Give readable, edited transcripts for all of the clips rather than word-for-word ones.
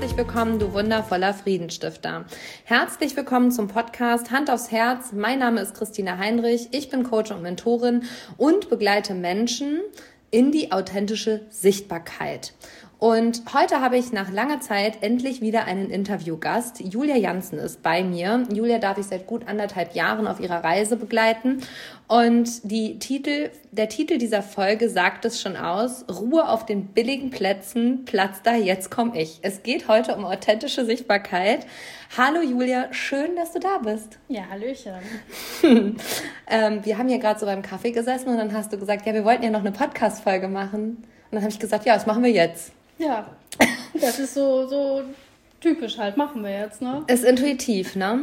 herzlich willkommen, du wundervoller Friedensstifter. Herzlich willkommen zum Podcast Hand aufs Herz. Mein Name ist Christina Heinrich, ich bin Coach und Mentorin und begleite Menschen in die authentische Sichtbarkeit. Und heute habe ich nach langer Zeit endlich wieder einen Interviewgast. Julia Janssen ist bei mir. Julia darf ich seit gut 1,5 Jahren auf ihrer Reise begleiten. Und der Titel dieser Folge sagt es schon aus: Ruhe auf den billigen Plätzen, Platz da, jetzt komm ich. Es geht heute um authentische Sichtbarkeit. Hallo Julia, schön, dass du da bist. Ja, hallöchen. Wir haben hier gerade so beim Kaffee gesessen und dann hast du gesagt, ja, wir wollten ja noch eine Podcast-Folge machen. Und dann habe ich gesagt, ja, das machen wir jetzt. Ja, das ist so typisch halt, machen wir jetzt, ne? Ist intuitiv, ne?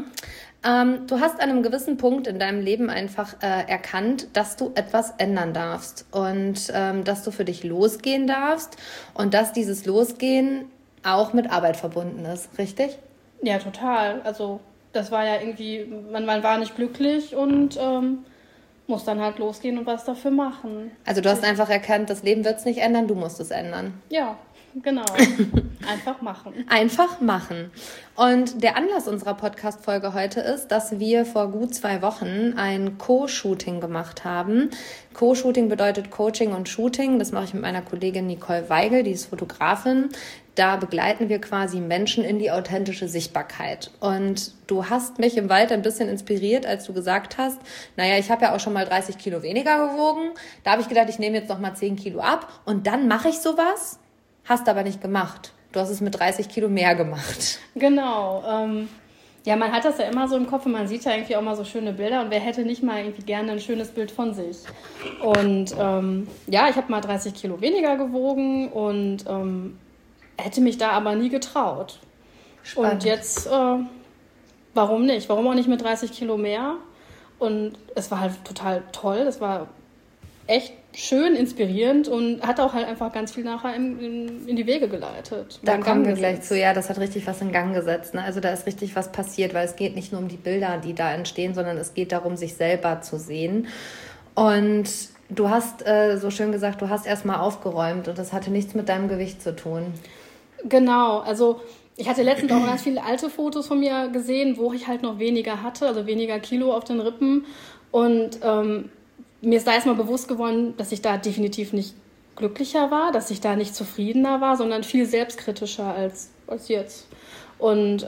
Du hast an einem gewissen Punkt in deinem Leben einfach erkannt, dass du etwas ändern darfst und dass du für dich losgehen darfst und dass dieses Losgehen auch mit Arbeit verbunden ist, richtig? Ja, total. Also das war ja irgendwie, man war nicht glücklich und muss dann halt losgehen und was dafür machen. Also du hast einfach erkannt, das Leben wird es nicht ändern, du musst es ändern. Ja, genau. Einfach machen. Einfach machen. Und der Anlass unserer Podcast-Folge heute ist, dass wir vor gut 2 Wochen ein Co-Shooting gemacht haben. Co-Shooting bedeutet Coaching und Shooting. Das mache ich mit meiner Kollegin Nicole Weigel, die ist Fotografin. Da begleiten wir quasi Menschen in die authentische Sichtbarkeit. Und du hast mich im Wald ein bisschen inspiriert, als du gesagt hast, naja, ich habe ja auch schon mal 30 Kilo weniger gewogen. Da habe ich gedacht, ich nehme jetzt noch mal 10 Kilo ab und dann mache ich sowas. Hast aber nicht gemacht. Du hast es mit 30 Kilo mehr gemacht. Genau. Ja, man hat das ja immer so im Kopf und man sieht ja irgendwie auch mal so schöne Bilder und wer hätte nicht mal irgendwie gerne ein schönes Bild von sich. Und ja, ich habe mal 30 Kilo weniger gewogen und hätte mich da aber nie getraut. Spannend. Und jetzt, warum nicht? Warum auch nicht mit 30 Kilo mehr? Und es war halt total toll. Es war echt schön, inspirierend und hat auch halt einfach ganz viel nachher in die Wege geleitet. Da kommen wir gleich zu. Ja, das hat richtig was in Gang gesetzt. Ne? Also da ist richtig was passiert, weil es geht nicht nur um die Bilder, die da entstehen, sondern es geht darum, sich selber zu sehen. Und du hast so schön gesagt, du hast erstmal aufgeräumt und das hatte nichts mit deinem Gewicht zu tun. Genau, also ich hatte letztens auch ganz viele alte Fotos von mir gesehen, wo ich halt noch weniger hatte, also weniger Kilo auf den Rippen. Und mir ist da erstmal bewusst geworden, dass ich da definitiv nicht glücklicher war, dass ich da nicht zufriedener war, sondern viel selbstkritischer als jetzt. Und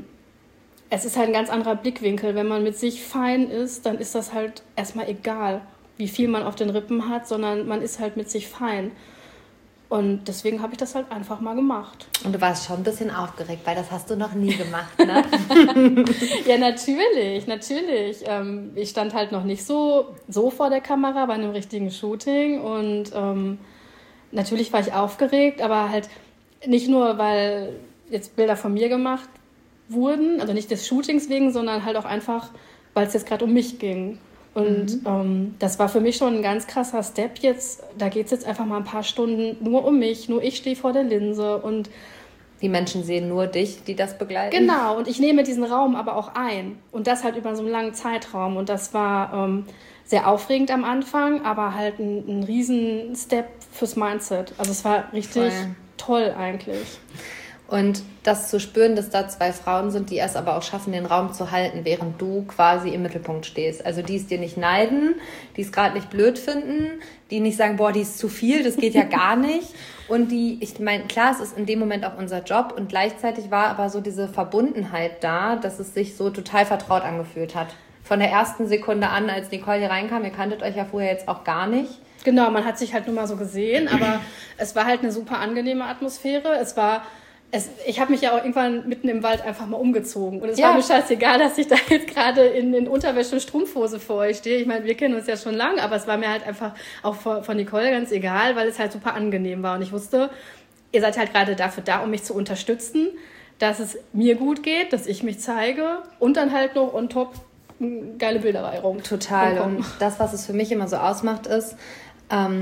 es ist halt ein ganz anderer Blickwinkel. Wenn man mit sich fein ist, dann ist das halt erstmal egal, wie viel man auf den Rippen hat, sondern man ist halt mit sich fein. Und deswegen habe ich das halt einfach mal gemacht. Und du warst schon ein bisschen aufgeregt, weil das hast du noch nie gemacht, ne? Ja, natürlich. Ich stand halt noch nicht so vor der Kamera bei einem richtigen Shooting. Und natürlich war ich aufgeregt, aber halt nicht nur, weil jetzt Bilder von mir gemacht wurden, also nicht des Shootings wegen, sondern halt auch einfach, weil es jetzt gerade um mich ging. Und das war für mich schon ein ganz krasser Step jetzt. Da geht es jetzt einfach mal ein paar Stunden nur um mich. Nur ich stehe vor der Linse und die Menschen sehen nur dich, die das begleiten. Genau, und ich nehme diesen Raum aber auch ein. Und das halt über so einen langen Zeitraum. Und das war sehr aufregend am Anfang, aber halt ein riesen Step fürs Mindset. Also es war richtig toll eigentlich. Und das zu spüren, dass da 2 Frauen sind, die es aber auch schaffen, den Raum zu halten, während du quasi im Mittelpunkt stehst. Also die es dir nicht neiden, die es gerade nicht blöd finden, die nicht sagen, boah, die ist zu viel, das geht ja gar nicht. Und ich meine, klar, es ist in dem Moment auch unser Job und gleichzeitig war aber so diese Verbundenheit da, dass es sich so total vertraut angefühlt hat. Von der ersten Sekunde an, als Nicole hier reinkam, ihr kanntet euch ja vorher jetzt auch gar nicht. Genau, man hat sich halt nur mal so gesehen, aber es war halt eine super angenehme Atmosphäre. Ich habe mich ja auch irgendwann mitten im Wald einfach mal umgezogen. Und es war mir scheißegal, dass ich da jetzt gerade in Unterwäsche und Strumpfhose vor euch stehe. Ich meine, wir kennen uns ja schon lange, aber es war mir halt einfach auch von Nicole ganz egal, weil es halt super angenehm war. Und ich wusste, ihr seid halt gerade dafür da, um mich zu unterstützen, dass es mir gut geht, dass ich mich zeige und dann halt noch on top geile Bilder rum. Total. Und das, was es für mich immer so ausmacht, ist,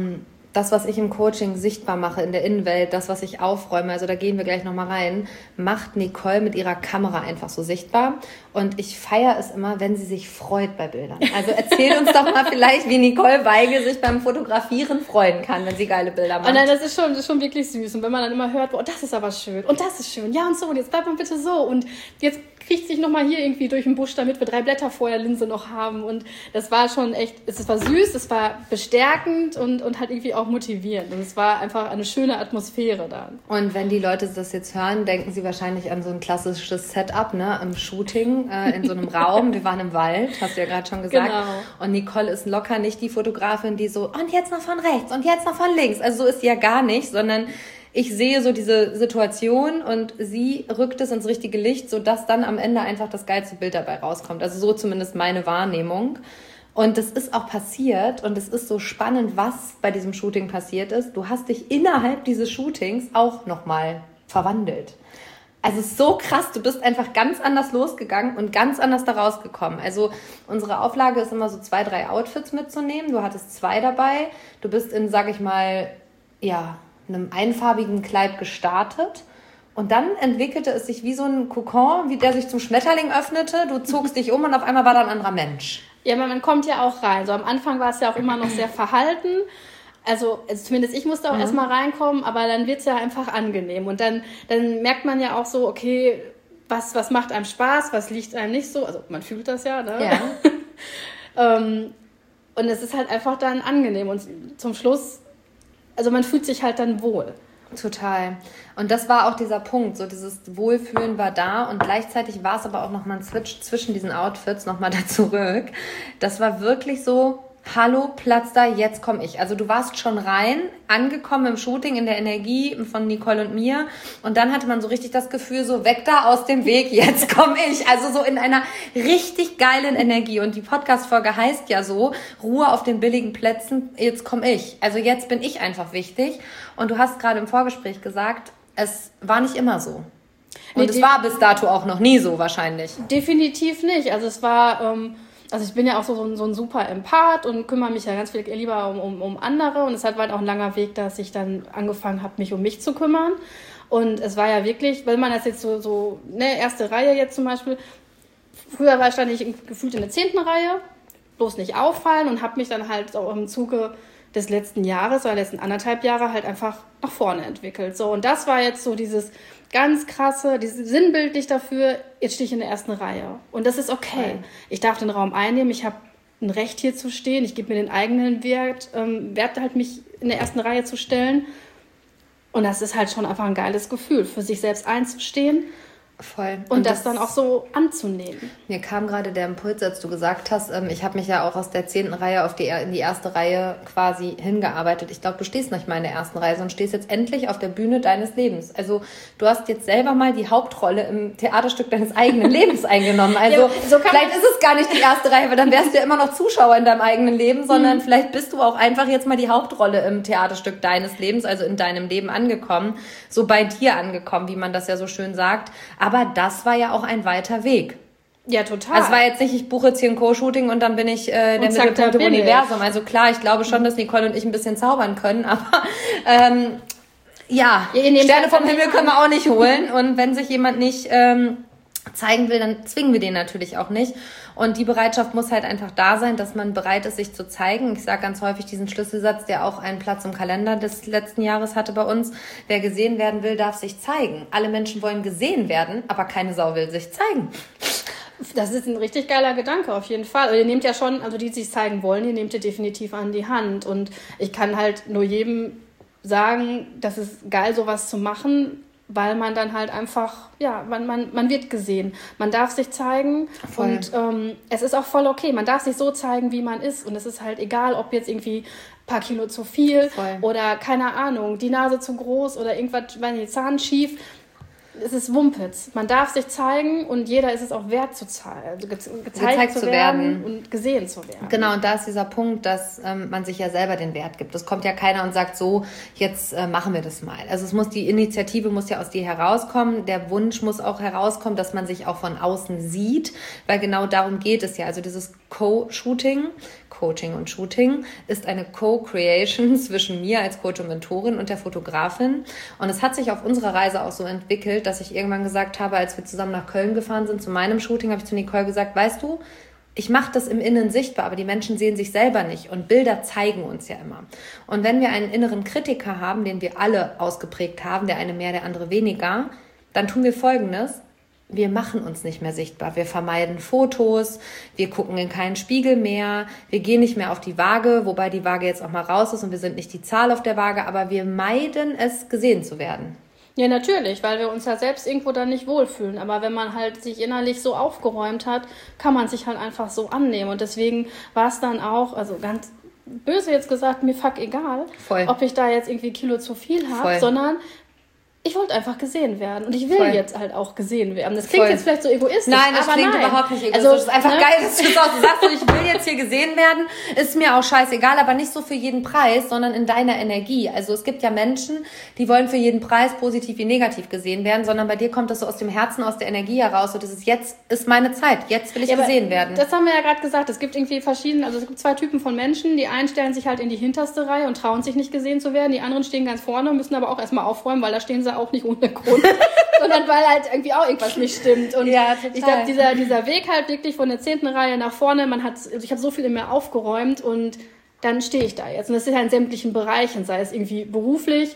das, was ich im Coaching sichtbar mache in der Innenwelt, das, was ich aufräume, also da gehen wir gleich nochmal rein, macht Nicole mit ihrer Kamera einfach so sichtbar. Und ich feiere es immer, wenn sie sich freut bei Bildern. Also erzähl uns doch mal vielleicht, wie Nicole Weigel sich beim Fotografieren freuen kann, wenn sie geile Bilder macht. Und dann, das ist schon wirklich süß. Und wenn man dann immer hört, oh, das ist aber schön und das ist schön, ja und so, und jetzt bleibt man bitte so und jetzt kriegt sich nochmal hier irgendwie durch den Busch, damit wir 3 Blätter vor der Linse noch haben. Und das war schon echt, es war süß, es war bestärkend und halt irgendwie auch motivierend. Und es war einfach eine schöne Atmosphäre dann. Und wenn die Leute das jetzt hören, denken sie wahrscheinlich an so ein klassisches Setup, ne, im Shooting, in so einem Raum. Wir waren im Wald, hast du ja gerade schon gesagt. Genau. Und Nicole ist locker nicht die Fotografin, die so, und jetzt noch von rechts und jetzt noch von links. Also so ist sie ja gar nicht, sondern ich sehe so diese Situation und sie rückt es ins richtige Licht, sodass dann am Ende einfach das geilste Bild dabei rauskommt. Also so zumindest meine Wahrnehmung. Und das ist auch passiert und es ist so spannend, was bei diesem Shooting passiert ist. Du hast dich innerhalb dieses Shootings auch nochmal verwandelt. Also es ist so krass, du bist einfach ganz anders losgegangen und ganz anders da rausgekommen. Also unsere Auflage ist immer so 2, 3 Outfits mitzunehmen. Du hattest 2 dabei. Du bist in, sag ich mal, ja, einem einfarbigen Kleid gestartet und dann entwickelte es sich wie so ein Kokon, wie der sich zum Schmetterling öffnete. Du zogst dich um und auf einmal war da ein anderer Mensch. Ja, man kommt ja auch rein. So am Anfang war es ja auch immer noch sehr verhalten. Also zumindest ich musste auch erstmal reinkommen, aber dann wird es ja einfach angenehm. Und dann merkt man ja auch so, okay, was macht einem Spaß, was liegt einem nicht so. Also man fühlt das ja, ne? Ja. Und es ist halt einfach dann angenehm. Und zum Schluss, also man fühlt sich halt dann wohl. Total. Und das war auch dieser Punkt, so dieses Wohlfühlen war da und gleichzeitig war es aber auch nochmal ein Switch zwischen diesen Outfits, nochmal da zurück. Das war wirklich so, hallo, Platz da, jetzt komme ich. Also du warst schon rein, angekommen im Shooting, in der Energie von Nicole und mir und dann hatte man so richtig das Gefühl, so weg da aus dem Weg, jetzt komme ich. Also so in einer richtig geilen Energie und die Podcast-Folge heißt ja so, Ruhe auf den billigen Plätzen, jetzt komme ich. Also jetzt bin ich einfach wichtig und du hast gerade im Vorgespräch gesagt, es war nicht immer so. Und es war bis dato auch noch nie so wahrscheinlich. Definitiv nicht. Also es war... Also ich bin ja auch so ein super Empath und kümmere mich ja ganz viel lieber um andere. Und es hat halt auch ein langer Weg, dass ich dann angefangen habe, mich um mich zu kümmern. Und es war ja wirklich, wenn man das jetzt so erste Reihe jetzt zum Beispiel, früher stand ich gefühlt in der 10. Reihe, bloß nicht auffallen und habe mich dann halt auch im Zuge des letzten Jahres oder letzten 1,5 Jahre halt einfach nach vorne entwickelt. So, und das war jetzt so dieses ganz krasse, dieses sinnbildlich dafür, jetzt stehe ich in der 1. Reihe. Und das ist okay. Ich darf den Raum einnehmen, ich habe ein Recht hier zu stehen, ich gebe mir den eigenen Wert halt mich in der 1. Reihe zu stellen. Und das ist halt schon einfach ein geiles Gefühl, für sich selbst einzustehen. Voll. Und das dann auch so anzunehmen. Mir kam gerade der Impuls, als du gesagt hast, ich habe mich ja auch aus der 10. Reihe in die 1. Reihe quasi hingearbeitet. Ich glaube, du stehst nicht mal in der 1. Reihe, sondern stehst jetzt endlich auf der Bühne deines Lebens. Also du hast jetzt selber mal die Hauptrolle im Theaterstück deines eigenen Lebens eingenommen. Also ja, so vielleicht ist es gar nicht die 1. Reihe, weil dann wärst du ja immer noch Zuschauer in deinem eigenen Leben, sondern vielleicht bist du auch einfach jetzt mal die Hauptrolle im Theaterstück deines Lebens, also in deinem Leben angekommen, so bei dir angekommen, wie man das ja so schön sagt. Aber das war ja auch ein weiter Weg. Ja, total. Also es war jetzt nicht, ich buche jetzt hier ein Co-Shooting und dann bin ich der Mittelpunkt im Universum. Also klar, ich glaube schon, dass Nicole und ich ein bisschen zaubern können, aber Sterne vom Himmel können wir auch nicht holen. Und wenn sich jemand nicht zeigen will, dann zwingen wir den natürlich auch nicht. Und die Bereitschaft muss halt einfach da sein, dass man bereit ist, sich zu zeigen. Ich sage ganz häufig diesen Schlüsselsatz, der auch einen Platz im Kalender des letzten Jahres hatte bei uns. Wer gesehen werden will, darf sich zeigen. Alle Menschen wollen gesehen werden, aber keine Sau will sich zeigen. Das ist ein richtig geiler Gedanke, auf jeden Fall. Ihr nehmt ja schon, also die sich zeigen wollen, die nehmt ihr definitiv an die Hand. Und ich kann halt nur jedem sagen, das ist geil, sowas zu machen, weil man dann halt einfach, ja, man wird gesehen. Man darf sich zeigen. Voll. Und es ist auch voll okay. Man darf sich so zeigen, wie man ist. Und es ist halt egal, ob jetzt irgendwie ein paar Kilo zu viel oder, keine Ahnung, die Nase zu groß oder irgendwas, wenn die Zahn schief. es ist Wumpitz. Man darf sich zeigen und jeder ist es auch wert zu zeigen, gezeigt zu werden und gesehen zu werden. Genau, und da ist dieser Punkt, dass man sich ja selber den Wert gibt. Es kommt ja keiner und sagt so, jetzt machen wir das mal. Also die Initiative muss ja aus dir herauskommen. Der Wunsch muss auch herauskommen, dass man sich auch von außen sieht, weil genau darum geht es ja. Also dieses Coaching und Shooting ist eine Co-Creation zwischen mir als Coach und Mentorin und der Fotografin. Und es hat sich auf unserer Reise auch so entwickelt, dass ich irgendwann gesagt habe, als wir zusammen nach Köln gefahren sind, zu meinem Shooting, habe ich zu Nicole gesagt, weißt du, ich mache das im Innen sichtbar, aber die Menschen sehen sich selber nicht und Bilder zeigen uns ja immer. Und wenn wir einen inneren Kritiker haben, den wir alle ausgeprägt haben, der eine mehr, der andere weniger, dann tun wir Folgendes: Wir machen uns nicht mehr sichtbar. Wir vermeiden Fotos, wir gucken in keinen Spiegel mehr, wir gehen nicht mehr auf die Waage, wobei die Waage jetzt auch mal raus ist und wir sind nicht die Zahl auf der Waage, aber wir meiden es, gesehen zu werden. Ja, natürlich, weil wir uns ja selbst irgendwo dann nicht wohlfühlen. Aber wenn man halt sich innerlich so aufgeräumt hat, kann man sich halt einfach so annehmen. Und deswegen war es dann auch, also ganz böse jetzt gesagt, mir fuck egal, ob ich da jetzt irgendwie Kilo zu viel habe, sondern ich wollte einfach gesehen werden und ich will jetzt halt auch gesehen werden. Das klingt jetzt vielleicht so egoistisch, nein, das klingt überhaupt nicht egoistisch. Es ist einfach geil, dass du das auch so sagst, ich will jetzt hier gesehen werden, ist mir auch scheißegal, aber nicht so für jeden Preis, sondern in deiner Energie. Also es gibt ja Menschen, die wollen für jeden Preis positiv wie negativ gesehen werden, sondern bei dir kommt das so aus dem Herzen, aus der Energie heraus. Und das ist, jetzt ist meine Zeit, jetzt will ich gesehen werden. Das haben wir ja gerade gesagt, es gibt irgendwie es gibt zwei Typen von Menschen. Die einen stellen sich halt in die hinterste Reihe und trauen sich nicht gesehen zu werden. Die anderen stehen ganz vorne und müssen aber auch erstmal aufräumen, weil da stehen sie auch nicht ohne Grund, sondern weil halt irgendwie auch irgendwas nicht stimmt. Und ja, total. Ich glaube, dieser Weg halt wirklich von der 10. Reihe nach vorne, ich habe so viel in mir aufgeräumt und dann stehe ich da jetzt. Und das ist ja in sämtlichen Bereichen, sei es irgendwie beruflich,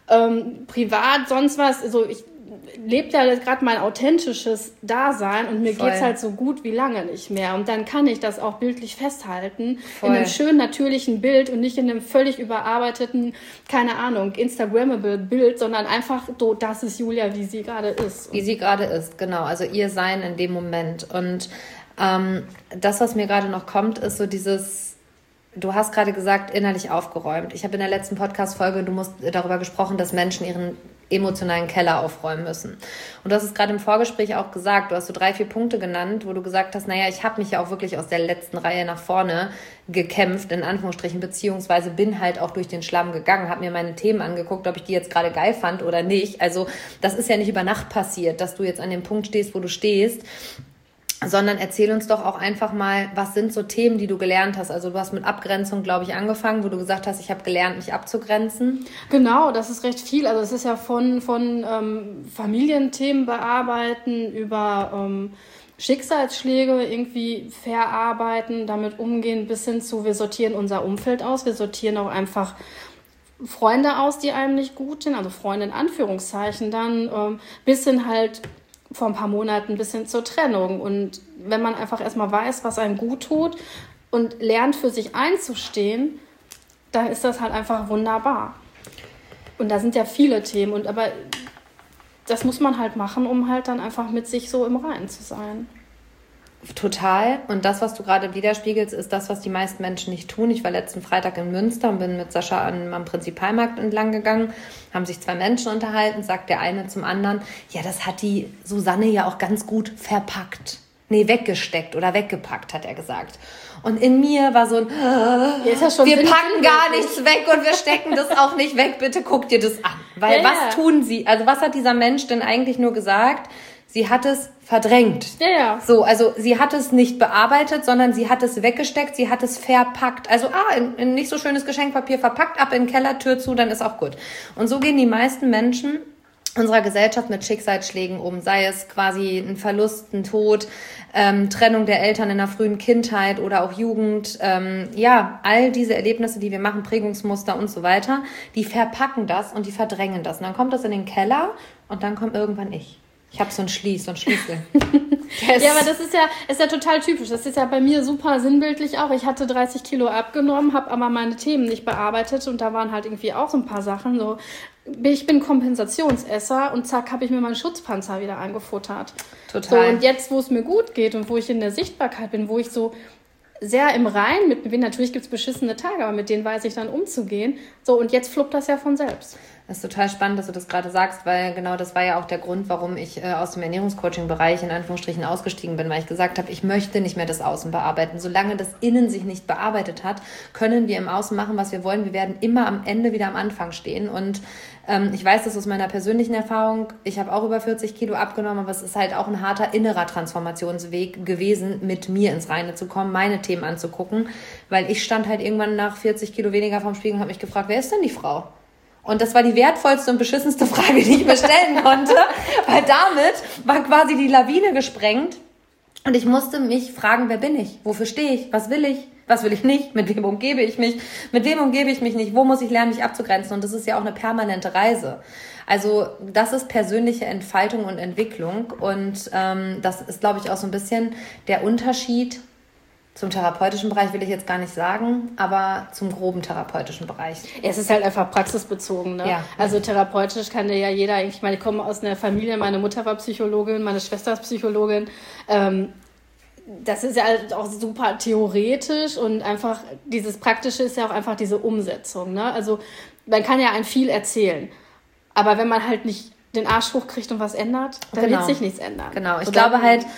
privat, sonst was. Also ich lebe ja gerade mein authentisches Dasein und mir geht's halt so gut wie lange nicht mehr. Und dann kann ich das auch bildlich festhalten in einem schönen, natürlichen Bild und nicht in einem völlig überarbeiteten, keine Ahnung, Instagrammable Bild, sondern einfach so, das ist Julia, wie sie gerade ist. Wie sie gerade ist, genau. Also ihr Sein in dem Moment. Und das, was mir gerade noch kommt, ist so dieses, du hast gerade gesagt, innerlich aufgeräumt. Ich habe in der letzten Podcast-Folge, darüber gesprochen, dass Menschen ihren emotionalen Keller aufräumen müssen. Und du hast es gerade im Vorgespräch auch gesagt, du hast so 3-4 Punkte genannt, wo du gesagt hast, naja, ich habe mich ja auch wirklich aus der letzten Reihe nach vorne gekämpft, in Anführungsstrichen, beziehungsweise bin halt auch durch den Schlamm gegangen, habe mir meine Themen angeguckt, ob ich die jetzt gerade geil fand oder nicht. Also das ist ja nicht über Nacht passiert, dass du jetzt an dem Punkt stehst, wo du stehst, sondern erzähl uns doch auch einfach mal, was sind so Themen, die du gelernt hast? Also du hast mit Abgrenzung, glaube ich, angefangen, wo du gesagt hast, ich habe gelernt, mich abzugrenzen. Genau, das ist recht viel. Also es ist ja von Familienthemen bearbeiten über Schicksalsschläge irgendwie verarbeiten, damit umgehen, bis hin zu, wir sortieren unser Umfeld aus, wir sortieren auch einfach Freunde aus, die einem nicht gut sind, also Freunde in Anführungszeichen, dann bis hin halt vor ein paar Monaten bis hin zur Trennung. Und wenn man einfach erstmal weiß, was einem gut tut und lernt, für sich einzustehen, dann ist das halt einfach wunderbar. Und da sind ja viele Themen. Aber das muss man halt machen, um halt dann einfach mit sich so im Reinen zu sein. Total. Und das, was du gerade widerspiegelst, ist das, was die meisten Menschen nicht tun. Ich war letzten Freitag in Münster und bin mit Sascha am Prinzipalmarkt entlang gegangen, haben sich 2 Menschen unterhalten, sagt der eine zum anderen, ja, das hat die Susanne ja auch ganz gut verpackt. Nee, weggesteckt oder weggepackt, hat er gesagt. Und in mir war so ein, wir packen gar nichts weg und wir stecken das auch nicht weg, bitte guck dir das an. Weil was tun sie? Also was hat dieser Mensch denn eigentlich nur gesagt? Sie hat es verdrängt. Ja. So, also sie hat es nicht bearbeitet, sondern sie hat es weggesteckt, sie hat es verpackt. Also in nicht so schönes Geschenkpapier verpackt, ab in den Keller, Tür zu, dann ist auch gut. Und so gehen die meisten Menschen unserer Gesellschaft mit Schicksalsschlägen um, sei es quasi ein Verlust, ein Tod, Trennung der Eltern in der frühen Kindheit oder auch Jugend, all diese Erlebnisse, die wir machen, Prägungsmuster und so weiter, die verpacken das und die verdrängen das. Und dann kommt das in den Keller und dann kommt irgendwann ich. Ich habe so ein Schließel. Ja, aber das ist ja total typisch. Das ist ja bei mir super sinnbildlich auch. Ich hatte 30 Kilo abgenommen, habe aber meine Themen nicht bearbeitet und da waren halt irgendwie auch so ein paar Sachen. So, ich bin Kompensationsesser und zack, habe ich mir meinen Schutzpanzer wieder eingefuttert. Total. So, und jetzt, wo es mir gut geht und wo ich in der Sichtbarkeit bin, wo ich so sehr im Reinen mit mir bin, natürlich gibt es beschissene Tage, aber mit denen weiß ich dann umzugehen. So, und jetzt fluppt das ja von selbst. Das ist total spannend, dass du das gerade sagst, weil genau das war ja auch der Grund, warum ich aus dem Ernährungscoaching-Bereich in Anführungsstrichen ausgestiegen bin, weil ich gesagt habe, ich möchte nicht mehr das Außen bearbeiten. Solange das Innen sich nicht bearbeitet hat, können wir im Außen machen, was wir wollen. Wir werden immer am Ende wieder am Anfang stehen. Und ich weiß das aus meiner persönlichen Erfahrung. Ich habe auch über 40 Kilo abgenommen, aber es ist halt auch ein harter innerer Transformationsweg gewesen, mit mir ins Reine zu kommen, meine Themen anzugucken, weil ich stand halt irgendwann nach 40 Kilo weniger vorm Spiegel und habe mich gefragt, wer ist denn die Frau? Und das war die wertvollste und beschissenste Frage, die ich mir stellen konnte, weil damit war quasi die Lawine gesprengt und ich musste mich fragen, wer bin ich? Wofür stehe ich? Was will ich nicht? Mit wem umgebe ich mich? Mit wem umgebe ich mich nicht? Wo muss ich lernen, mich abzugrenzen? Und das ist ja auch eine permanente Reise. Also das ist persönliche Entfaltung und Entwicklung und das ist, glaube ich, auch so ein bisschen der Unterschied. Zum therapeutischen Bereich will ich jetzt gar nicht sagen, aber zum groben therapeutischen Bereich. Es ist halt einfach praxisbezogen, ne? Ja. Also therapeutisch kann ja jeder, ich meine, ich komme aus einer Familie, meine Mutter war Psychologin, meine Schwester ist Psychologin. Das ist ja halt auch super theoretisch und einfach dieses Praktische ist ja auch einfach diese Umsetzung, ne? Also man kann ja ein viel erzählen, aber wenn man halt nicht den Arsch hochkriegt und was ändert, dann wird sich nichts ändern. Genau, ich glaube halt,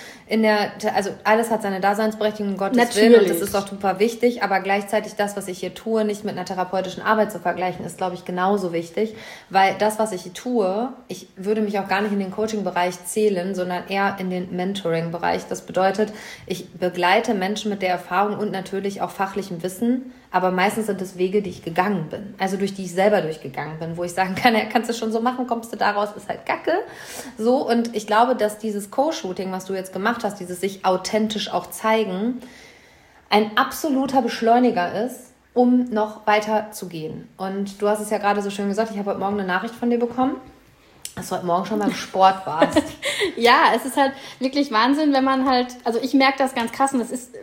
also alles hat seine Daseinsberechtigung, um Gottes Willen, und das ist auch super wichtig, aber gleichzeitig das, was ich hier tue, nicht mit einer therapeutischen Arbeit zu vergleichen, ist, glaube ich, genauso wichtig, weil das, was ich hier tue, ich würde mich auch gar nicht in den Coaching-Bereich zählen, sondern eher in den Mentoring-Bereich. Das bedeutet, ich begleite Menschen mit der Erfahrung und natürlich auch fachlichem Wissen, aber meistens sind es Wege, die ich gegangen bin, also durch die ich selber durchgegangen bin, wo ich sagen kann, ja, kannst du schon so machen, kommst du daraus, ist halt Kacke. So, und ich glaube, dass dieses Co-Shooting, was du jetzt gemacht hast, dieses sich authentisch auch zeigen, ein absoluter Beschleuniger ist, um noch weiter zu gehen. Und du hast es ja gerade so schön gesagt, ich habe heute Morgen eine Nachricht von dir bekommen, dass du heute Morgen schon beim Sport warst. Ja, es ist halt wirklich Wahnsinn, wenn man halt, also ich merke das ganz krass und das ist,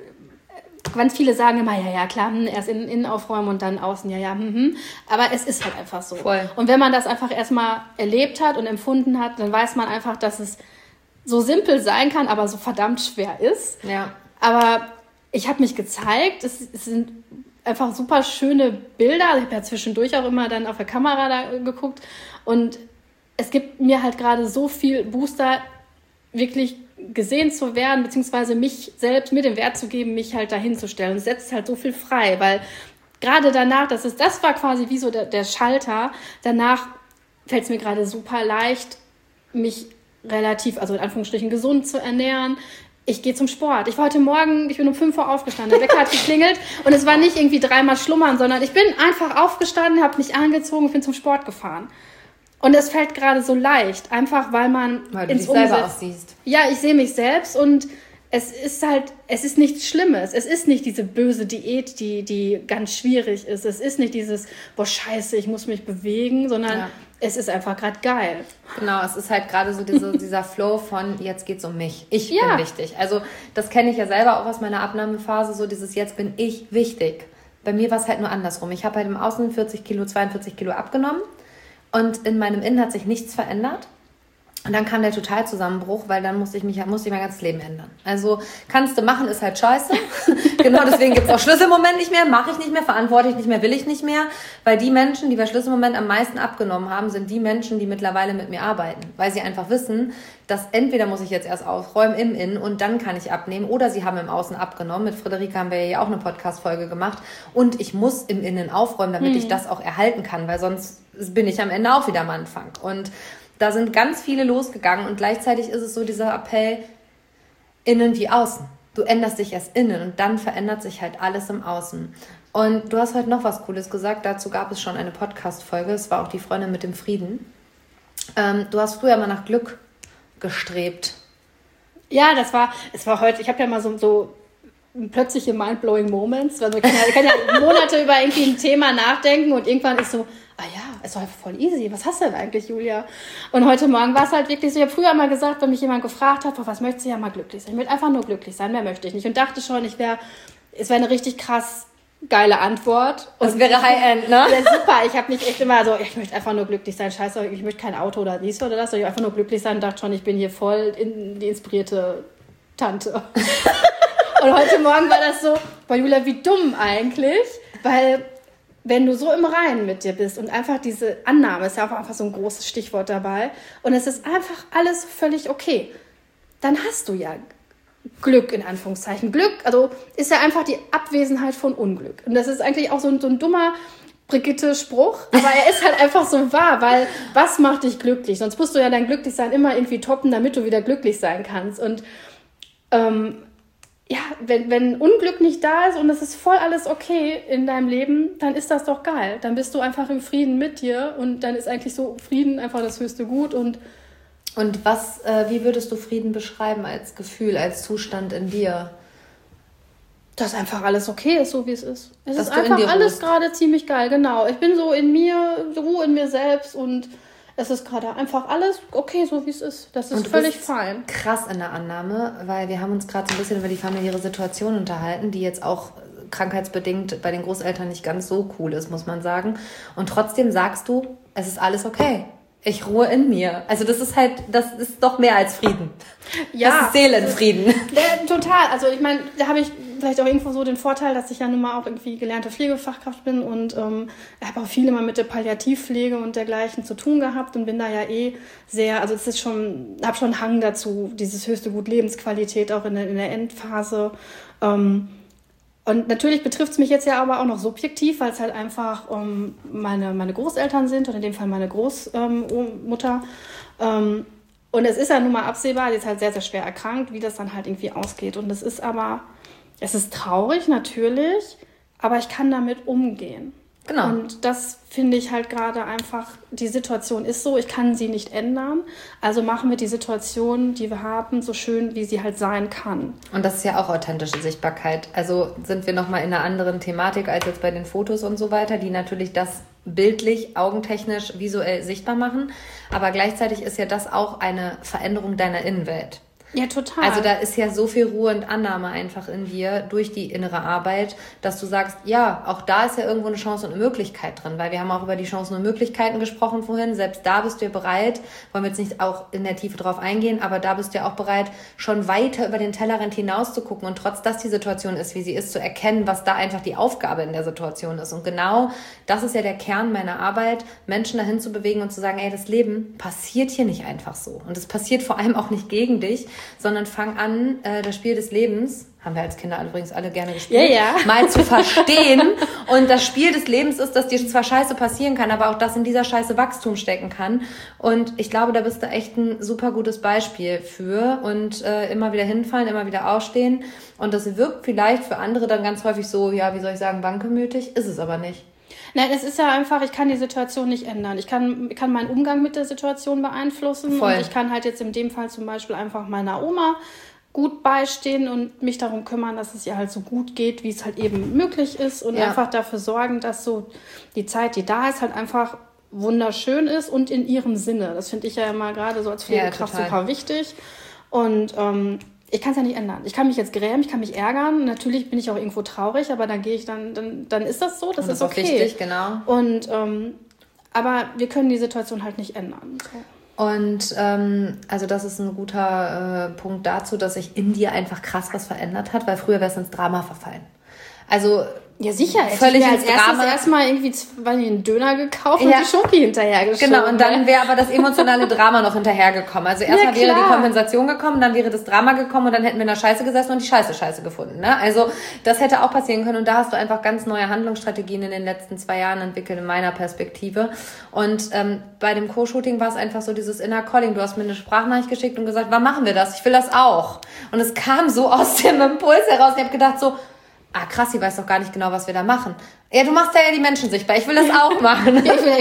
ganz viele sagen immer, ja, klar, erst innen aufräumen und dann außen, aber es ist halt einfach so. Voll. Und wenn man das einfach erstmal erlebt hat und empfunden hat, dann weiß man einfach, dass es so simpel sein kann, aber so verdammt schwer ist. Ja. Aber ich habe mich gezeigt, es sind einfach super schöne Bilder, ich habe ja zwischendurch auch immer dann auf der Kamera da geguckt und es gibt mir halt gerade so viel Booster, wirklich gesehen zu werden, beziehungsweise mich selbst mir den Wert zu geben, mich halt dahin zu stellen. Und es setzt halt so viel frei, weil gerade danach, das war quasi wie so der Schalter, danach fällt es mir gerade super leicht, mich relativ, also in Anführungsstrichen gesund zu ernähren. Ich gehe zum Sport. Ich bin um 5 Uhr aufgestanden, der Wecker hat geklingelt und es war nicht irgendwie 3-mal schlummern, sondern ich bin einfach aufgestanden, habe mich angezogen und bin zum Sport gefahren. Und es fällt gerade so leicht, einfach weil du dich selber auch siehst. Ja, ich sehe mich selbst und es ist nichts Schlimmes. Es ist nicht diese böse Diät, die ganz schwierig ist. Es ist nicht dieses, boah, scheiße, ich muss mich bewegen, sondern es ist einfach gerade geil. Genau, es ist halt gerade so dieser Flow von, jetzt geht's um mich. Ich bin wichtig. Also das kenne ich ja selber auch aus meiner Abnahmephase, so dieses, jetzt bin ich wichtig. Bei mir war es halt nur andersrum. Ich habe halt im Außen 42 Kilo abgenommen. Und in meinem Innen hat sich nichts verändert. Und dann kam der Totalzusammenbruch, weil dann musste ich mein ganzes Leben ändern. Also kannst du machen, ist halt scheiße. Genau deswegen gibt es auch Schlüsselmoment nicht mehr, mache ich nicht mehr, verantworte ich nicht mehr, will ich nicht mehr. Weil die Menschen, die bei Schlüsselmoment am meisten abgenommen haben, sind die Menschen, die mittlerweile mit mir arbeiten. Weil sie einfach wissen, dass entweder muss ich jetzt erst aufräumen im Innen und dann kann ich abnehmen oder sie haben im Außen abgenommen. Mit Friederike haben wir ja auch eine Podcast-Folge gemacht. Und ich muss im Innen aufräumen, damit ich das auch erhalten kann, weil sonst bin ich am Ende auch wieder am Anfang. Und da sind ganz viele losgegangen und gleichzeitig ist es so dieser Appell, innen wie außen. Du änderst dich erst innen und dann verändert sich halt alles im Außen. Und du hast heute noch was Cooles gesagt, dazu gab es schon eine Podcast-Folge, es war auch die Freundin mit dem Frieden. Du hast früher mal nach Glück gestrebt. Ja, es war heute, ich habe ja mal so plötzliche mind-blowing Moments, also ich kann ja Monate über irgendwie ein Thema nachdenken und irgendwann ist so, es war voll easy, was hast du denn eigentlich, Julia? Und heute Morgen war es halt wirklich so, ich habe früher mal gesagt, wenn mich jemand gefragt hat, was möchtest du, ja mal glücklich sein? Ich möchte einfach nur glücklich sein, mehr möchte ich nicht. Und dachte schon, es wäre eine richtig krass geile Antwort. Und das wäre High-End, ne? Ja, super, ich habe mich echt immer so, ich möchte einfach nur glücklich sein, scheiße, ich möchte kein Auto oder dies oder das, sondern einfach nur glücklich sein und dachte schon, ich bin hier voll die inspirierte Tante. Und heute Morgen war das so, boah Julia, wie dumm eigentlich, weil wenn du so im Reinen mit dir bist und einfach diese Annahme, ist ja auch einfach so ein großes Stichwort dabei, und es ist einfach alles völlig okay, dann hast du ja Glück, in Anführungszeichen. Glück, also ist ja einfach die Abwesenheit von Unglück. Und das ist eigentlich auch so ein dummer Brigitte-Spruch, aber er ist halt einfach so wahr, weil was macht dich glücklich? Sonst musst du ja dein Glücklichsein immer irgendwie toppen, damit du wieder glücklich sein kannst. Und ja, wenn Unglück nicht da ist und es ist voll alles okay in deinem Leben, dann ist das doch geil. Dann bist du einfach im Frieden mit dir und dann ist eigentlich so Frieden einfach das höchste Gut. Und wie würdest du Frieden beschreiben als Gefühl, als Zustand in dir? Dass einfach alles okay ist, so wie es ist. Es ist einfach alles gerade ziemlich geil, genau. Ich bin so in mir, Ruhe in mir selbst und es ist gerade einfach alles okay, so wie es ist. Das ist völlig fein. Krass in der Annahme, weil wir haben uns gerade so ein bisschen über die familiäre Situation unterhalten, die jetzt auch krankheitsbedingt bei den Großeltern nicht ganz so cool ist, muss man sagen. Und trotzdem sagst du, es ist alles okay. Ich ruhe in mir. Also das ist doch mehr als Frieden. Ja, das ist Seelenfrieden. Total. Also ich meine, da habe ich vielleicht auch irgendwo so den Vorteil, dass ich ja nun mal auch irgendwie gelernte Pflegefachkraft bin und habe auch viel immer mit der Palliativpflege und dergleichen zu tun gehabt und bin da ja sehr, also es ist habe schon einen Hang dazu, dieses höchste Gut Lebensqualität auch in der Endphase. Und natürlich betrifft es mich jetzt ja aber auch noch subjektiv, weil es halt einfach meine Großeltern sind oder in dem Fall meine Großmutter. Und es ist ja nun mal absehbar, die ist halt sehr, sehr schwer erkrankt, wie das dann halt irgendwie ausgeht. Und es ist traurig natürlich, aber ich kann damit umgehen. Genau. Und das finde ich halt gerade einfach, die Situation ist so, ich kann sie nicht ändern. Also machen wir die Situation, die wir haben, so schön, wie sie halt sein kann. Und das ist ja auch authentische Sichtbarkeit. Also sind wir nochmal in einer anderen Thematik als jetzt bei den Fotos und so weiter, die natürlich das bildlich, augentechnisch, visuell sichtbar machen. Aber gleichzeitig ist ja das auch eine Veränderung deiner Innenwelt. Ja, total. Also da ist ja so viel Ruhe und Annahme einfach in dir durch die innere Arbeit, dass du sagst, ja, auch da ist ja irgendwo eine Chance und eine Möglichkeit drin, weil wir haben auch über die Chancen und Möglichkeiten gesprochen vorhin. Selbst da bist du ja bereit, wollen wir jetzt nicht auch in der Tiefe drauf eingehen, aber da bist du ja auch bereit, schon weiter über den Tellerrand hinaus zu gucken und trotz, dass die Situation ist, wie sie ist, zu erkennen, was da einfach die Aufgabe in der Situation ist. Und genau das ist ja der Kern meiner Arbeit, Menschen dahin zu bewegen und zu sagen, ey, das Leben passiert hier nicht einfach so. Und es passiert vor allem auch nicht gegen dich, sondern fang an, das Spiel des Lebens, haben wir als Kinder übrigens alle gerne gespielt, mal zu verstehen. Und das Spiel des Lebens ist, dass dir zwar Scheiße passieren kann, aber auch, dass in dieser Scheiße Wachstum stecken kann. Und ich glaube, da bist du echt ein super gutes Beispiel für. Und immer wieder hinfallen, immer wieder aufstehen. Und das wirkt vielleicht für andere dann ganz häufig so, ja, wie soll ich sagen, wankelmütig, ist es aber nicht. Nein, es ist ja einfach, ich kann die Situation nicht ändern. Ich kann meinen Umgang mit der Situation beeinflussen. Voll. Und ich kann halt jetzt in dem Fall zum Beispiel einfach meiner Oma gut beistehen und mich darum kümmern, dass es ihr halt so gut geht, wie es halt eben möglich ist. Und einfach dafür sorgen, dass so die Zeit, die da ist, halt einfach wunderschön ist und in ihrem Sinne. Das finde ich ja immer gerade so als Pflegekraft super wichtig. Und ich kann es ja nicht ändern. Ich kann mich jetzt grämen, ich kann mich ärgern. Natürlich bin ich auch irgendwo traurig, aber dann gehe ich dann ist das so, das ist okay. Das ist wichtig, genau. Und aber wir können die Situation halt nicht ändern. So. Und also das ist ein guter Punkt dazu, dass sich in dir einfach krass was verändert hat, weil früher wärst du ins Drama verfallen. Also ja, sicher. Völlig ins Drama. Erstmal irgendwie einen Döner gekauft und die Schoki hinterhergeschoben. Genau, und dann wäre aber das emotionale Drama noch hinterhergekommen. Also erstmal wäre die Kompensation gekommen, dann wäre das Drama gekommen und dann hätten wir in der Scheiße gesessen und die Scheiße gefunden. Ne? Also das hätte auch passieren können und da hast du einfach ganz neue Handlungsstrategien in den letzten 2 Jahren entwickelt, in meiner Perspektive. Und bei dem Co-Shooting war es einfach so dieses Inner Calling. Du hast mir eine Sprachnachricht geschickt und gesagt, wann machen wir das? Ich will das auch. Und es kam so aus dem Impuls heraus. Ich habe gedacht so, krass, sie weiß doch gar nicht genau, was wir da machen. Ja, du machst ja die Menschen sichtbar. Ich will das auch machen.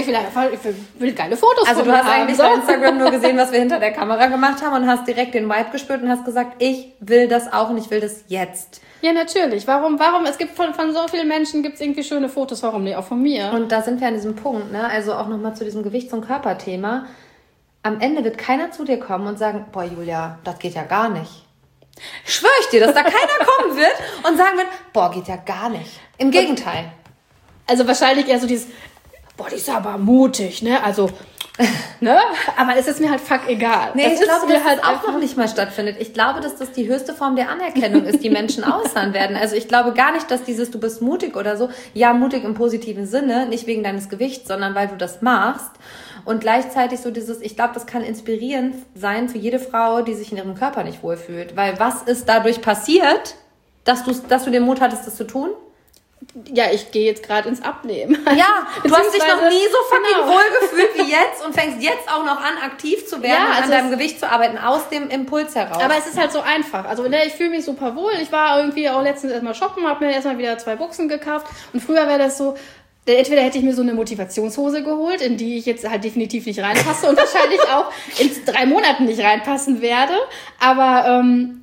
Ich will geile Fotos Also du hast eigentlich bei Instagram nur gesehen, was wir hinter der Kamera gemacht haben und hast direkt den Vibe gespürt und hast gesagt, ich will das auch und ich will das jetzt. Ja, natürlich. Warum? Es gibt von so vielen Menschen gibt's irgendwie schöne Fotos. Warum nicht? Auch von mir. Und da sind wir an diesem Punkt, ne? Also auch nochmal zu diesem Gewichts- und Körperthema. Am Ende wird keiner zu dir kommen und sagen, boah, Julia, das geht ja gar nicht. Schwör ich dir, dass da keiner kommen wird und sagen wird, boah, geht ja gar nicht. Im Gegenteil. Also wahrscheinlich eher so dieses, boah, die ist aber mutig, ne? Also, Ne? Aber es ist mir halt fuck egal. Nee, ich glaube, dass halt auch noch nicht mal stattfindet. Ich glaube, dass das die höchste Form der Anerkennung ist, die Menschen äußern werden. Also ich glaube gar nicht, dass dieses, du bist mutig oder so, ja, mutig im positiven Sinne, nicht wegen deines Gewichts, sondern weil du das machst. Und gleichzeitig so dieses, ich glaube, das kann inspirierend sein für jede Frau, die sich in ihrem Körper nicht wohlfühlt. Weil was ist dadurch passiert, dass du den Mut hattest, das zu tun? Ja, ich gehe jetzt gerade ins Abnehmen. Ja, du hast dich noch nie so fucking wohlgefühlt wie jetzt und fängst jetzt auch noch an, aktiv zu werden und an deinem Gewicht zu arbeiten, aus dem Impuls heraus. Aber es ist halt so einfach. Also ich fühle mich super wohl. Ich war irgendwie auch letztens erstmal shoppen, habe mir erstmal wieder 2 Buchsen gekauft. Und früher wäre das so, entweder hätte ich mir so eine Motivationshose geholt, in die ich jetzt halt definitiv nicht reinpasse und wahrscheinlich auch in 3 Monaten nicht reinpassen werde. Aber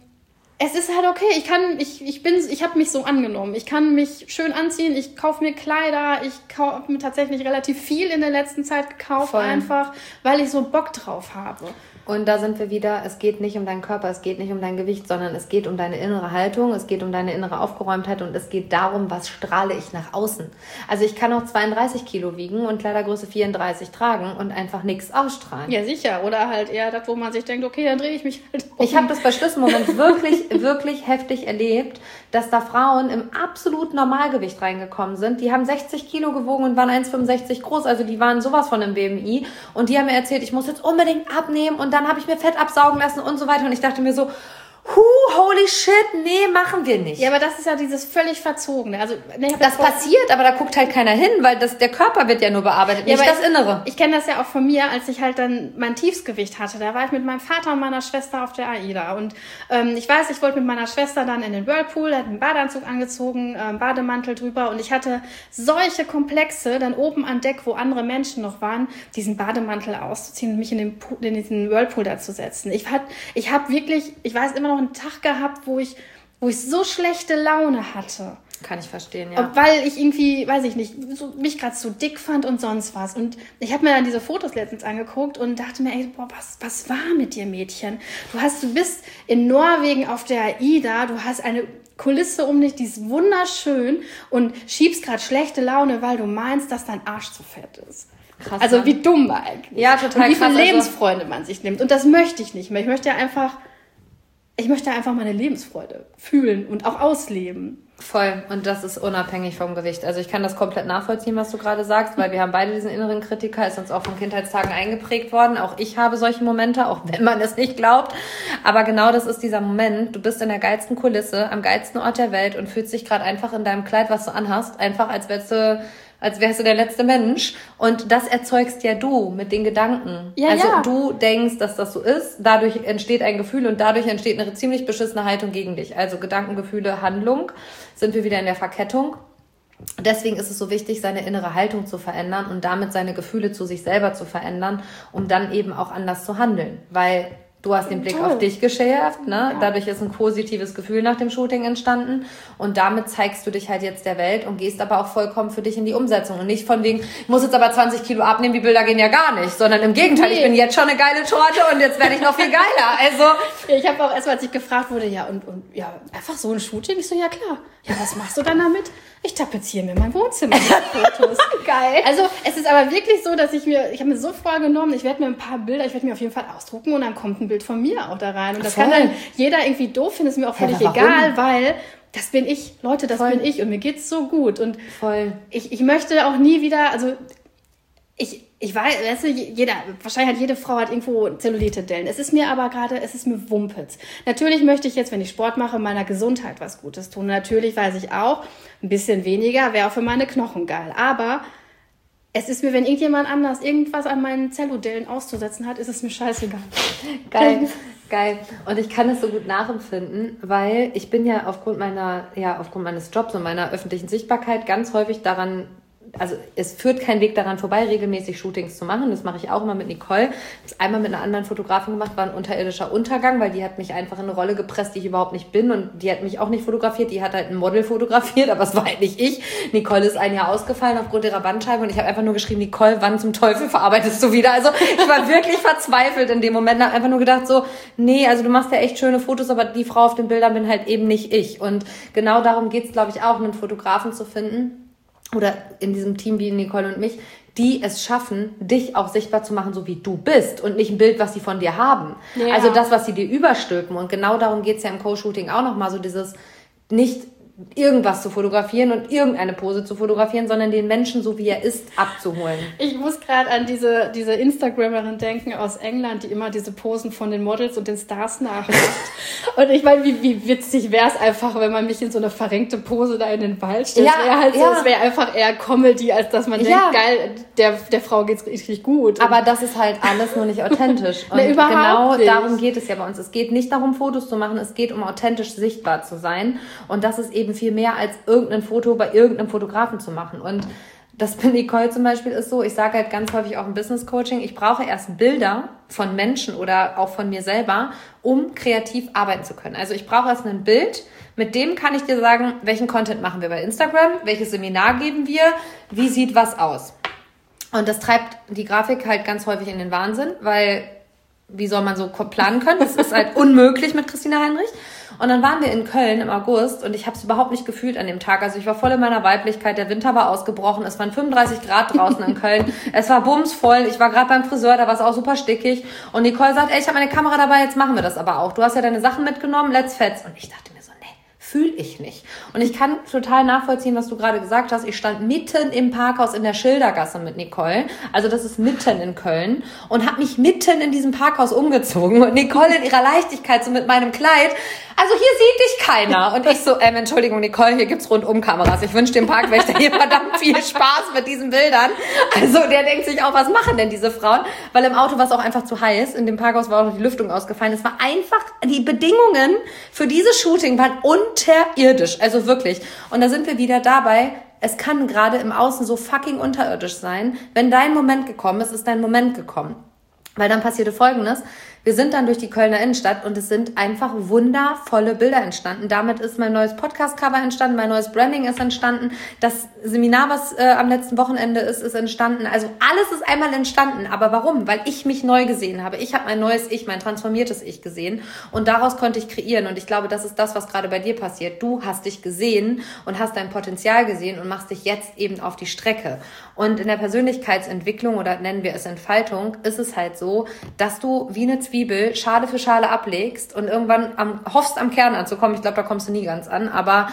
es ist halt okay, ich habe mich so angenommen. Ich kann mich schön anziehen, ich kaufe mir Kleider, ich habe mir tatsächlich relativ viel in der letzten Zeit gekauft, einfach, weil ich so Bock drauf habe. Und da sind wir wieder, es geht nicht um deinen Körper, es geht nicht um dein Gewicht, sondern es geht um deine innere Haltung, es geht um deine innere Aufgeräumtheit und es geht darum, was strahle ich nach außen. Also ich kann auch 32 Kilo wiegen und Kleidergröße 34 tragen und einfach nichts ausstrahlen. Ja, sicher. Oder halt eher das, wo man sich denkt, okay, dann drehe ich mich halt um. Ich habe das bei Schlüsselmoment wirklich, wirklich heftig erlebt, dass da Frauen im absolut Normalgewicht reingekommen sind. Die haben 60 Kilo gewogen und waren 1,65 groß, also die waren sowas von einem BMI und die haben mir erzählt, ich muss jetzt unbedingt abnehmen und dann habe ich mir Fett absaugen lassen und so weiter. Und ich dachte mir so, holy shit, nee, machen wir nicht. Ja, aber das ist ja dieses völlig Verzogene. Also, das passiert, aber da guckt halt keiner hin, weil der Körper wird ja nur bearbeitet, nicht das Innere. Ich kenne das ja auch von mir, als ich halt dann mein Tiefsgewicht hatte. Da war ich mit meinem Vater und meiner Schwester auf der AIDA. Und ich weiß, ich wollte mit meiner Schwester dann in den Whirlpool, hat einen Badeanzug angezogen, Bademantel drüber. Und ich hatte solche Komplexe dann oben an Deck, wo andere Menschen noch waren, diesen Bademantel auszuziehen und mich in diesen Whirlpool da zu setzen. Ich habe wirklich, ich weiß immer noch einen Tag gehabt, wo ich so schlechte Laune hatte. Kann ich verstehen, ja. Weil ich irgendwie, weiß ich nicht, mich gerade so dick fand und sonst was. Und ich habe mir dann diese Fotos letztens angeguckt und dachte mir, ey, boah, was war mit dir, Mädchen? Du bist in Norwegen auf der AIDA, du hast eine Kulisse um dich, die ist wunderschön und schiebst gerade schlechte Laune, weil du meinst, dass dein Arsch zu fett ist. Krass. Also wie dumm eigentlich. Ja, total und wie viele Lebensfreunde man sich nimmt. Und das möchte ich nicht mehr. Ich möchte einfach meine Lebensfreude fühlen und auch ausleben. Voll. Und das ist unabhängig vom Gewicht. Also ich kann das komplett nachvollziehen, was du gerade sagst, weil wir haben beide diesen inneren Kritiker, ist uns auch von Kindheitstagen eingeprägt worden. Auch ich habe solche Momente, auch wenn man es nicht glaubt. Aber genau das ist dieser Moment. Du bist in der geilsten Kulisse, am geilsten Ort der Welt und fühlst dich gerade einfach in deinem Kleid, was du anhast, einfach als wärst du der letzte Mensch. Und das erzeugst ja du mit den Gedanken. Ja, also du denkst, dass das so ist. Dadurch entsteht ein Gefühl und dadurch entsteht eine ziemlich beschissene Haltung gegen dich. Also Gedanken, Gefühle, Handlung. Sind wir wieder in der Verkettung. Deswegen ist es so wichtig, seine innere Haltung zu verändern und damit seine Gefühle zu sich selber zu verändern, um dann eben auch anders zu handeln. Weil du hast den Blick auf dich geschärft, ne? Ja. Dadurch ist ein positives Gefühl nach dem Shooting entstanden und damit zeigst du dich halt jetzt der Welt und gehst aber auch vollkommen für dich in die Umsetzung und nicht von wegen, ich muss jetzt aber 20 Kilo abnehmen, die Bilder gehen ja gar nicht, sondern im Gegenteil, ich bin jetzt schon eine geile Torte und jetzt werde ich noch viel geiler. Also ich habe auch erst mal, als ich gefragt wurde, und einfach so ein Shooting, ich so, ja klar, ja, was machst du dann damit? Ich tapeziere mir mein Wohnzimmer mit Fotos. Geil. Also es ist aber wirklich so, dass ich habe mir so vorgenommen, ich werde mir ein paar Bilder, ich werde mir auf jeden Fall ausdrucken und dann kommt ein Bild von mir auch da rein. Und das kann dann jeder irgendwie doof finden, ist mir auch völlig egal, weil das bin ich, Leute, das bin ich und mir geht's so gut. Und ich möchte auch nie wieder, also ich weiß, weißt du, wahrscheinlich hat jede Frau irgendwo Zellulite-Dellen. Es ist mir Wumpels. Natürlich möchte ich jetzt, wenn ich Sport mache, meiner Gesundheit was Gutes tun. Natürlich weiß ich auch, ein bisschen weniger wäre auch für meine Knochen geil. Aber es ist mir, wenn irgendjemand anders irgendwas an meinen Zellulidellen auszusetzen hat, ist es mir scheißegal. Geil. Und ich kann es so gut nachempfinden, weil ich bin ja aufgrund meines Jobs und meiner öffentlichen Sichtbarkeit ganz häufig daran, also es führt kein Weg daran vorbei, regelmäßig Shootings zu machen. Das mache ich auch immer mit Nicole. Das einmal mit einer anderen Fotografin gemacht, war ein unterirdischer Untergang, weil die hat mich einfach in eine Rolle gepresst, die ich überhaupt nicht bin. Und die hat mich auch nicht fotografiert. Die hat halt ein Model fotografiert, aber es war halt nicht ich. Nicole ist ein Jahr ausgefallen aufgrund ihrer Bandscheibe und ich habe einfach nur geschrieben, Nicole, wann zum Teufel verarbeitest du wieder? Also ich war wirklich verzweifelt in dem Moment. Habe einfach nur gedacht so, nee, also du machst ja echt schöne Fotos, aber die Frau auf den Bildern bin halt eben nicht ich. Und genau darum geht's, glaube ich, auch, einen Fotografen zu finden, oder in diesem Team wie Nicole und mich, die es schaffen, dich auch sichtbar zu machen, so wie du bist und nicht ein Bild, was sie von dir haben. Ja. Also das, was sie dir überstülpen. Und genau darum geht's ja im Co-Shooting auch nochmal, so dieses nicht irgendwas zu fotografieren und irgendeine Pose zu fotografieren, sondern den Menschen, so wie er ist, abzuholen. Ich muss gerade an diese Instagrammerin denken aus England, die immer diese Posen von den Models und den Stars nachmacht. Und ich meine, wie witzig wäre es einfach, wenn man mich in so eine verrenkte Pose da in den Wald stellt. Es wäre einfach eher Comedy, als dass man denkt, geil, der Frau geht's richtig gut. Aber das ist halt alles nur nicht authentisch. Und genau darum geht es ja bei uns. Es geht nicht darum, Fotos zu machen, es geht um authentisch sichtbar zu sein. Und das ist eben viel mehr als irgendein Foto bei irgendeinem Fotografen zu machen. Und das bei Nicole zum Beispiel ist so, ich sage halt ganz häufig auch im Business Coaching, ich brauche erst Bilder von Menschen oder auch von mir selber, um kreativ arbeiten zu können. Also ich brauche erst ein Bild, mit dem kann ich dir sagen, welchen Content machen wir bei Instagram, welches Seminar geben wir, wie sieht was aus. Und das treibt die Grafik halt ganz häufig in den Wahnsinn, weil wie soll man so planen können? Das ist halt unmöglich mit Christina Heinrich. Und dann waren wir in Köln im August und ich habe es überhaupt nicht gefühlt an dem Tag. Also ich war voll in meiner Weiblichkeit, der Winter war ausgebrochen, es waren 35 Grad draußen in Köln, es war bumsvoll, ich war gerade beim Friseur, da war es auch super stickig. Und Nicole sagt, ey, ich habe meine Kamera dabei, jetzt machen wir das aber auch. Du hast ja deine Sachen mitgenommen, let's fetz. Und ich dachte mir so, nee, fühle ich nicht. Und ich kann total nachvollziehen, was du gerade gesagt hast. Ich stand mitten im Parkhaus in der Schildergasse mit Nicole. Also das ist mitten in Köln. Und habe mich mitten in diesem Parkhaus umgezogen. Und Nicole in ihrer Leichtigkeit so mit meinem Kleid. Also hier sieht dich keiner. Und ich so, Entschuldigung, Nicole, hier gibt's Rundum-Kameras. Ich wünsche dem Parkwächter hier verdammt viel Spaß mit diesen Bildern. Also der denkt sich auch, was machen denn diese Frauen? Weil im Auto war es auch einfach zu heiß. In dem Parkhaus war auch noch die Lüftung ausgefallen. Es war einfach, die Bedingungen für dieses Shooting waren unterirdisch. Also wirklich. Und da sind wir wieder dabei. Es kann gerade im Außen so fucking unterirdisch sein. Wenn dein Moment gekommen ist, ist dein Moment gekommen. Weil dann passierte Folgendes. Wir sind dann durch die Kölner Innenstadt und es sind einfach wundervolle Bilder entstanden. Damit ist mein neues Podcast-Cover entstanden, mein neues Branding ist entstanden, das Seminar, was am letzten Wochenende ist entstanden. Also alles ist einmal entstanden. Aber warum? Weil ich mich neu gesehen habe. Ich habe mein neues Ich, mein transformiertes Ich gesehen und daraus konnte ich kreieren. Und ich glaube, das ist das, was gerade bei dir passiert. Du hast dich gesehen und hast dein Potenzial gesehen und machst dich jetzt eben auf die Strecke. Und in der Persönlichkeitsentwicklung oder nennen wir es Entfaltung, ist es halt so, dass du wie eine Zwiebel Schale für Schale ablegst und irgendwann hoffst, am Kern anzukommen. Ich glaube, da kommst du nie ganz an, aber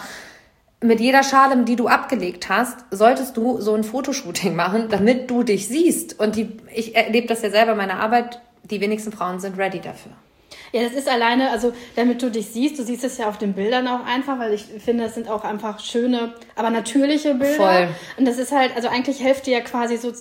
mit jeder Schale, die du abgelegt hast, solltest du so ein Fotoshooting machen, damit du dich siehst. Und ich erlebe das ja selber in meiner Arbeit, die wenigsten Frauen sind ready dafür. Ja, das ist alleine, also damit du dich siehst, du siehst es ja auf den Bildern auch einfach, weil ich finde, es sind auch einfach schöne, aber natürliche Bilder. Voll. Und das ist halt, also eigentlich hilft dir ja quasi so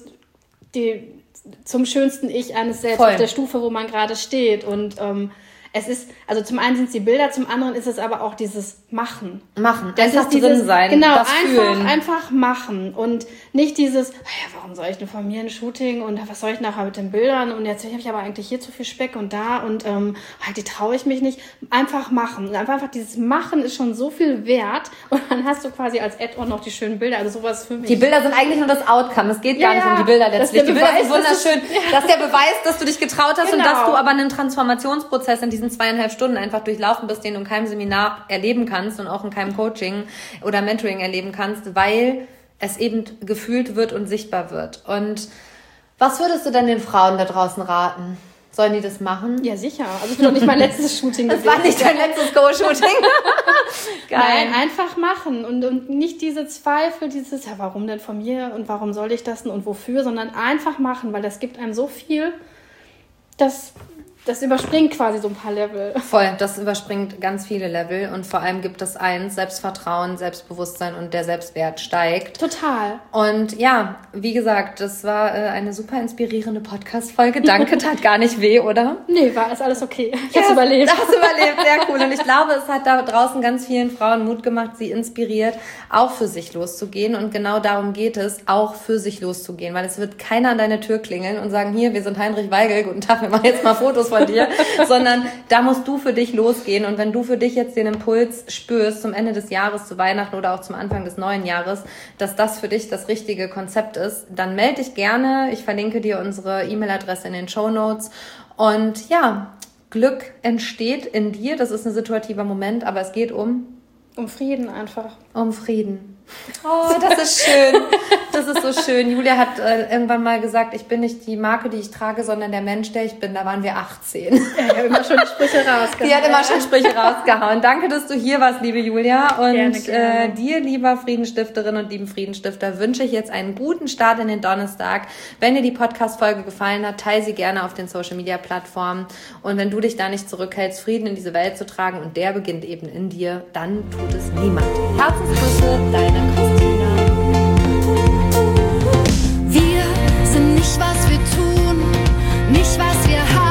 zum schönsten Ich eines selbst auf der Stufe, wo man gerade steht. Und es ist, also zum einen sind es die Bilder, zum anderen ist es aber auch dieses Machen. Das einfach ist dieses, drin sein, genau, das fühlen. Einfach machen und nicht dieses, warum soll ich denn von mir ein Shooting und was soll ich nachher mit den Bildern und jetzt habe ich aber eigentlich hier zu viel Speck und da und die traue ich mich nicht. Einfach machen. Und einfach dieses Machen ist schon so viel wert und dann hast du quasi als Add-on noch die schönen Bilder, also sowas für mich. Die Bilder sind eigentlich nur das Outcome, es geht gar nicht um die Bilder letztlich. Die Bilder sind wunderschön. Das ist der Beweis, dass du dich getraut hast und dass du aber einen Transformationsprozess in diesen 2,5 Stunden einfach durchlaufen bist, den du in keinem Seminar erleben kannst und auch in keinem Coaching oder Mentoring erleben kannst, weil es eben gefühlt wird und sichtbar wird. Und was würdest du denn den Frauen da draußen raten? Sollen die das machen? Ja, sicher. Also ich bin noch nicht mein letztes Shooting gewesen. Das war nicht dein letztes Go-Shooting. Geil. Nein, einfach machen und nicht diese Zweifel, dieses, warum denn von mir und warum soll ich das denn und wofür, sondern einfach machen, weil das gibt einem so viel, das überspringt quasi so ein paar Level. Voll, das überspringt ganz viele Level und vor allem gibt es eins, Selbstvertrauen, Selbstbewusstsein und der Selbstwert steigt. Total. Und ja, wie gesagt, das war eine super inspirierende Podcast-Folge. Danke, tat gar nicht weh, oder? Nee, war alles okay. Ich hab's überlebt. Hast überlebt, sehr cool. Und ich glaube, es hat da draußen ganz vielen Frauen Mut gemacht, sie inspiriert, auch für sich loszugehen. Und genau darum geht es, auch für sich loszugehen, weil es wird keiner an deine Tür klingeln und sagen, hier, wir sind Heinrich Weigel, guten Tag, wir machen jetzt mal Fotos von dir, sondern da musst du für dich losgehen. Und wenn du für dich jetzt den Impuls spürst, zum Ende des Jahres, zu Weihnachten oder auch zum Anfang des neuen Jahres, dass das für dich das richtige Konzept ist, dann melde dich gerne. Ich verlinke dir unsere E-Mail-Adresse in den Shownotes. Und ja, Glück entsteht in dir. Das ist ein situativer Moment, aber es geht um Frieden einfach. Um Frieden. Oh, das ist schön. Das ist so schön. Julia hat irgendwann mal gesagt, ich bin nicht die Marke, die ich trage, sondern der Mensch, der ich bin. Da waren wir 18. Ja, ich habe immer schon Sprüche rausgehauen. Die hat immer schon Sprüche rausgehauen. Danke, dass du hier warst, liebe Julia. Und gerne. Dir, lieber Friedensstifterin und lieben Friedensstifter, wünsche ich jetzt einen guten Start in den Donnerstag. Wenn dir die Podcast-Folge gefallen hat, teile sie gerne auf den Social-Media-Plattformen. Und wenn du dich da nicht zurückhältst, Frieden in diese Welt zu tragen, und der beginnt eben in dir, dann tut es niemand. Herzensgrüße, deine Christina. Wir sind nicht, was wir tun, nicht, was wir haben.